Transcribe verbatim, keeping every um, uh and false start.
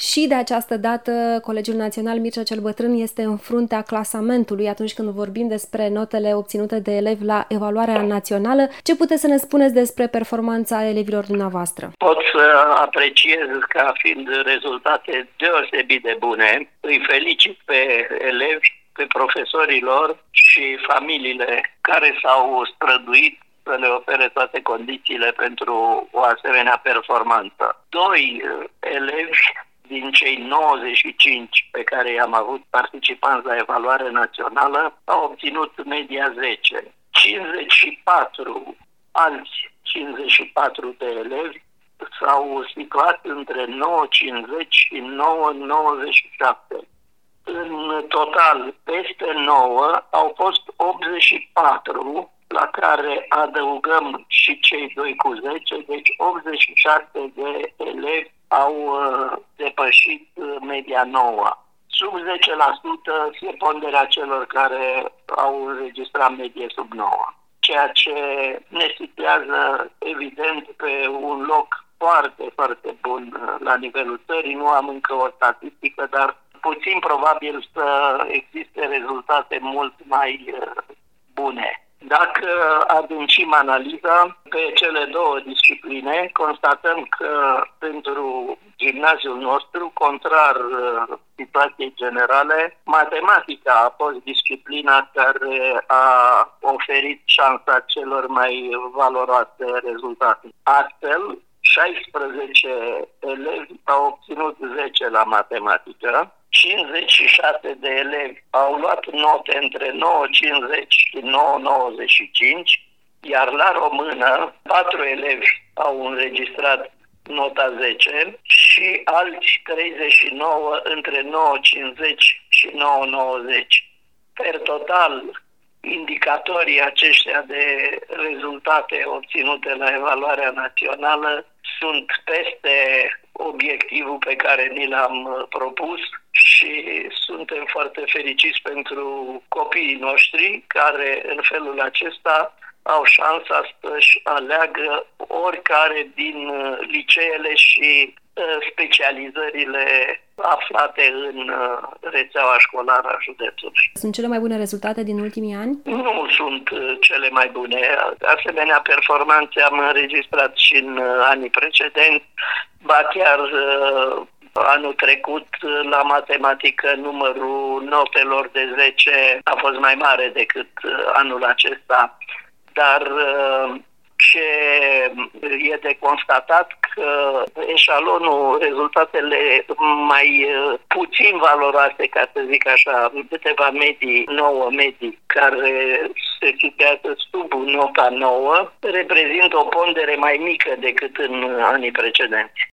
Și de această dată, Colegiul Național Mircea cel Bătrân este în fruntea clasamentului atunci când vorbim despre notele obținute de elevi la evaluarea națională. Ce puteți să ne spuneți despre performanța elevilor dumneavoastră? Pot să apreciez ca fiind rezultate deosebit de bune. Îi felicit pe elevi, pe profesorii lor și familiile care s-au străduit să le ofere toate condițiile pentru o asemenea performanță. Doi elevi din cei nouăzeci și cinci pe care i-am avut participanți la evaluare națională au obținut media zece. cincizeci și patru alți cincizeci și patru de elevi s-au situat între nouă virgulă cincizeci și nouă virgulă nouăzeci și șapte. În total, peste nouă au fost optzeci și patru, la care adăugăm și cei doi cu zece, deci optzeci și șase de elevi au uh, depășit uh, media nouă. Sub zece la sută este ponderea celor care au înregistrat medie sub nouă, ceea ce ne situează evident pe un loc foarte, foarte bun uh, la nivelul țării. Nu am încă o statistică, dar puțin probabil să existe rezultate mult mai uh, bune. Dacă adâncim analiza pe cele două discipline, constatăm că pentru gimnaziul nostru, contrar uh, situației generale, matematica a fost disciplina care a oferit șansa celor mai valoroase rezultate. Astfel, șaisprezece elevi au obținut zece la matematică, cincizeci și șase de elevi au luat note între nouă virgulă cincizeci și nouă virgulă nouăzeci și cinci, iar la română patru elevi au înregistrat nota zece și alți treizeci și nouă între nouă virgulă cincizeci și nouă virgulă nouăzeci. Per total, indicatorii aceștia de rezultate obținute la evaluarea națională sunt peste obiectivul pe care ni l-am propus și suntem foarte fericiți pentru copiii noștri care în felul acesta au șansa să-și aleagă oricare din liceele și specializările aflate în rețeaua școlară a județului. Sunt cele mai bune rezultate din ultimii ani? Nu sunt cele mai bune. Asemenea performanțe am înregistrat și în anii precedenți, ba chiar anul trecut la matematică numărul notelor de zece a fost mai mare decât anul acesta, dar ce e de constatat că eșalonul, rezultatele mai puțin valoroase, ca să zic așa, câteva medii, nouă medii, care se situează sub nota nouă, reprezintă o pondere mai mică decât în anii precedenți.